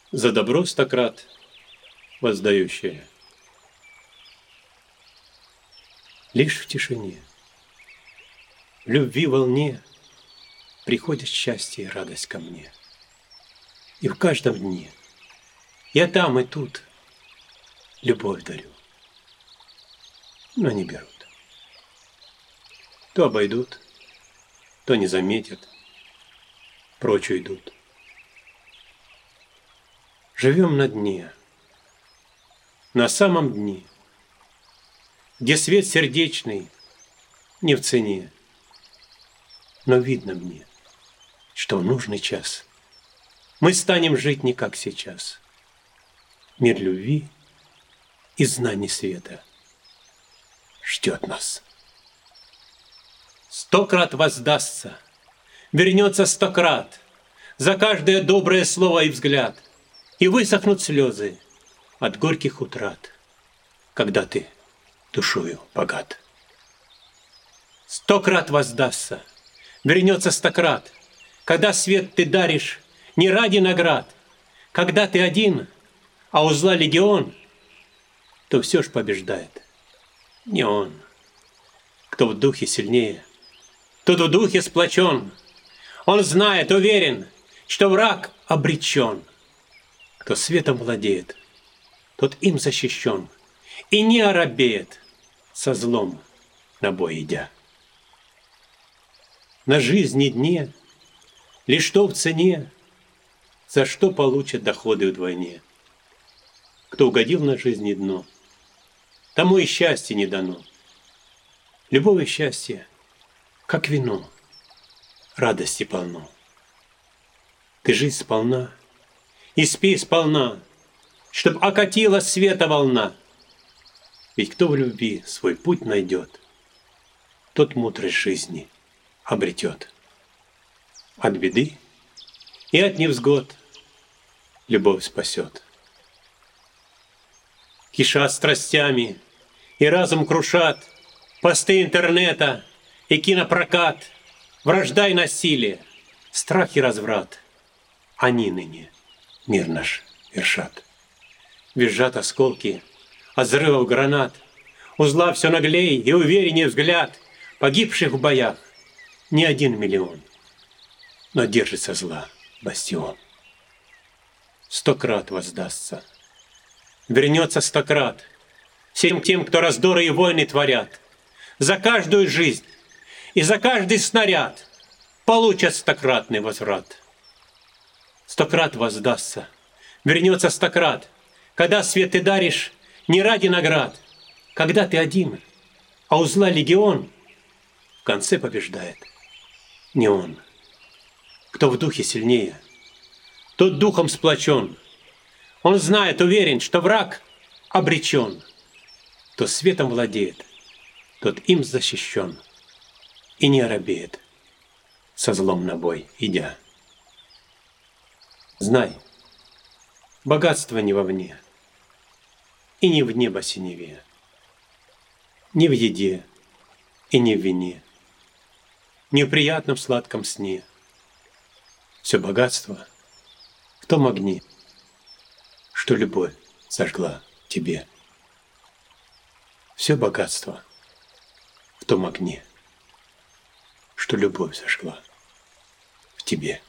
За добро стократ воздающее. Лишь в тишине, в любви волне приходит счастье и радость ко мне. И в каждом дне я там и тут любовь дарю, но не берут. То обойдут, то не заметят, прочь уйдут. Живем на дне, на самом дне, где свет сердечный не в цене. Но видно мне, что в нужный час мы станем жить не как сейчас. Мир любви и знаний света ждет нас. 100 крат воздастся, вернется 100 крат за каждое доброе слово и взгляд. И высохнут слезы от горьких утрат, когда ты душою богат. 100 крат воздастся, вернется 100 крат, когда свет ты даришь не ради наград. Когда ты один, а у зла легион, то все ж побеждает не он. Кто в духе сильнее, тот в духе сплочен. Он знает, уверен, что враг обречен. Кто светом владеет, тот им защищен и не оробеет, со злом на бой идя. На жизни дне лишь то в цене, за что получат доходы вдвойне. Кто угодил на жизни дно, тому и счастье не дано. Любовь и счастье, как вино, радости полно. Ты жизнь сполна, и спи сполна, чтоб окатила света волна. Ведь кто в любви свой путь найдет, тот мудрость жизни обретет. От беды и от невзгод любовь спасет. Кишат страстями и разум крушат посты интернета и кинопрокат, вражда и насилие, страх и разврат. Они ныне мир наш вершат. Визжат осколки от взрывов гранат, узла все наглей и увереннее взгляд погибших в боях не 1 миллион, но держится зла бастион. 100 крат воздастся, вернется 100 крат всем тем, кто раздоры и войны творят. За каждую жизнь и за каждый снаряд получат 100-кратный возврат. 100 крат воздастся, вернется 100 крат, когда свет ты даришь не ради наград. Когда ты один, а у зла легион, в конце побеждает не он. Кто в духе сильнее, тот духом сплочен. Он знает, уверен, что враг обречен. Кто светом владеет, тот им защищен и не оробеет, со злом на бой идя. Знай, богатство не вовне и не в небо синеве, не в еде и не в вине, не в приятном сладком сне. Все богатство в том огне, что любовь зажгла тебе. Все богатство в том огне, что любовь зажгла в тебе.